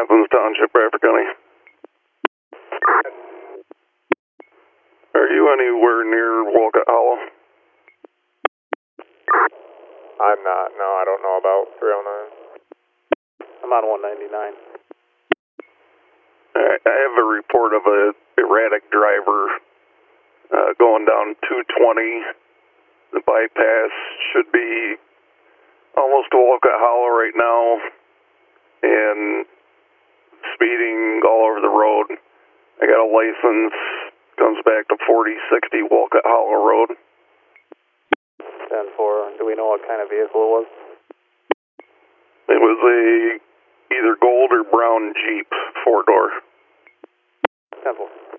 Athens Township, Bradford County. Are you anywhere near Walcott Hollow? I'm not. No, I don't know about 309. I'm on 199. I have a report of a erratic driver going down 220. The bypass should be almost to Walcott Hollow right now, and speeding all over the road. I got a license, comes back to 4060 Walcott Hollow Road. 10-4, do we know what kind of vehicle it was? It was a either gold or brown Jeep, 4-door. 10-4.